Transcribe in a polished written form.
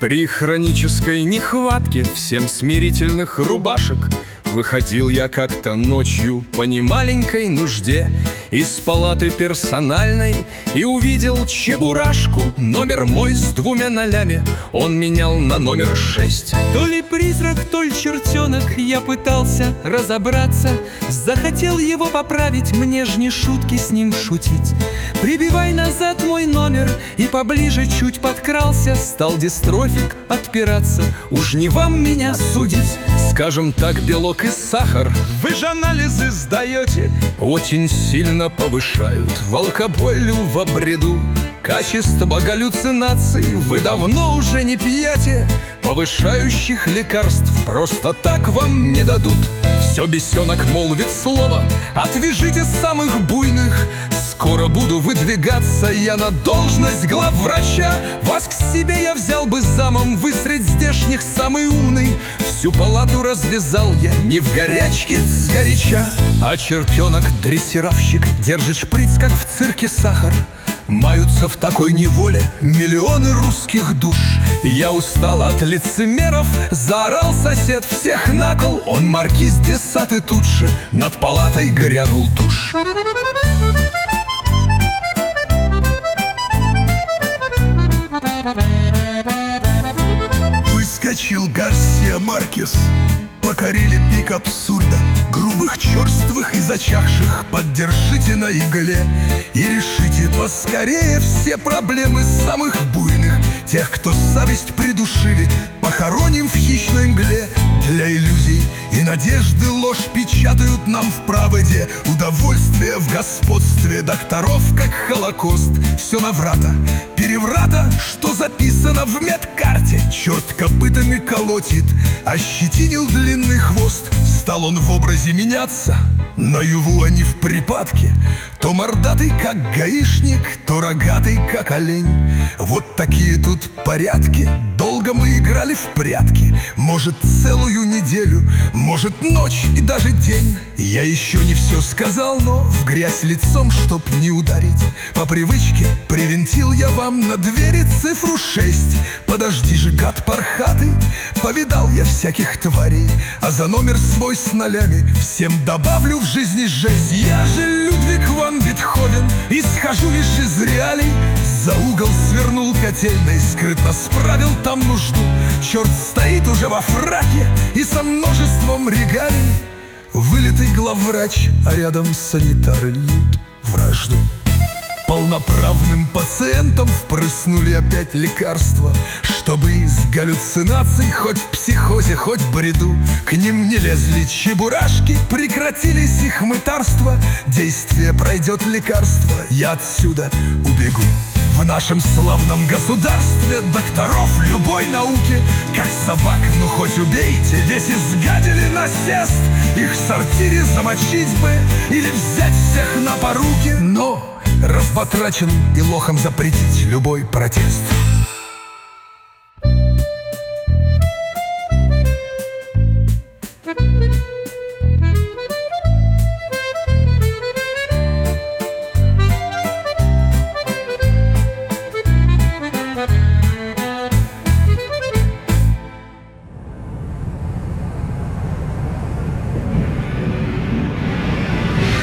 При хронической нехватке всем смирительных рубашек выходил я как-то ночью по немаленькой нужде из палаты персональной и увидел чебурашку. Номер мой с 2 нолями он менял на номер 6. То ли призрак, то ли чертенок, я пытался разобраться. Захотел его поправить, мне ж не шутки с ним шутить. Прибивай назад мой номер, и поближе чуть подкрался. Стал дистрофик отпираться, уж не вам меня судить. Скажем так, белок и сахар Вы же анализы сдаете, очень сильно повышают в алкоголю, в бреду. Качество галлюцинаций вы давно уже не пьете. Повышающих лекарств просто так вам не дадут. Все бесенок молвит слово: отвяжите самых буйных. Скоро буду выдвигаться я на должность главврача. Вас к себе я взял бы замом, вы средь здешних самый умный. Всю палату развязал я не в горячке сгоряча. А чертенок-дрессировщик держит шприц, как в цирке сахар. Маются в такой неволе миллионы русских душ. Я устал от лицемеров, заорал сосед всех на кол. Он маркиз де Сад и тут же над палатой грянул тушь. Выскочил Гарсия Маркес, покорили пик абсурда. Грубых, черствых и зачахших поддержите на игле и решите поскорее все проблемы самых буйных. Тех, кто совесть придушили, похороним в хищной мгле. Для иллюзий и надежды ложь печатают нам в праводе. Удовольствие в господстве докторов, как Холокост. Все наврата, переврата, что записано в медкарте. Черт копытами колотит, ощетинил длинный хвост. Стал он в образе меняться, наяву, а не в припадке. То мордатый, как гаишник, то рогатый, как олень. Вот такие тут порядки. Долго мы играли в прятки. Может, целую неделю, может, ночь и даже день. Я еще не все сказал, но в грязь лицом, чтоб не ударить, по привычке привинтил я вам на двери цифру 6. Подожди же, гад пархатый, повидал я всяких тварей, а за номер свой с нолями всем добавлю в жизни жесть. Я же Людвиг ван Бетховен и схожу лишь из реалий. За угол свернул котельной, скрытно справил там нужду. Черт стоит уже во фраке и со множеством регалий. Вылитый главврач, а рядом санитары льют вражду. Полноправным пациентам впрыснули опять лекарства, чтобы из галлюцинаций, хоть в психозе, хоть в бреду, к ним не лезли чебурашки, прекратились их мытарства. Действие пройдет лекарство, я отсюда убегу. В нашем славном государстве докторов любой науки, как собак, ну хоть убейте, весь изгадили насест. Их в сортире замочить бы или взять всех на поруки, но разбатрачен и лохом запретить любой протест.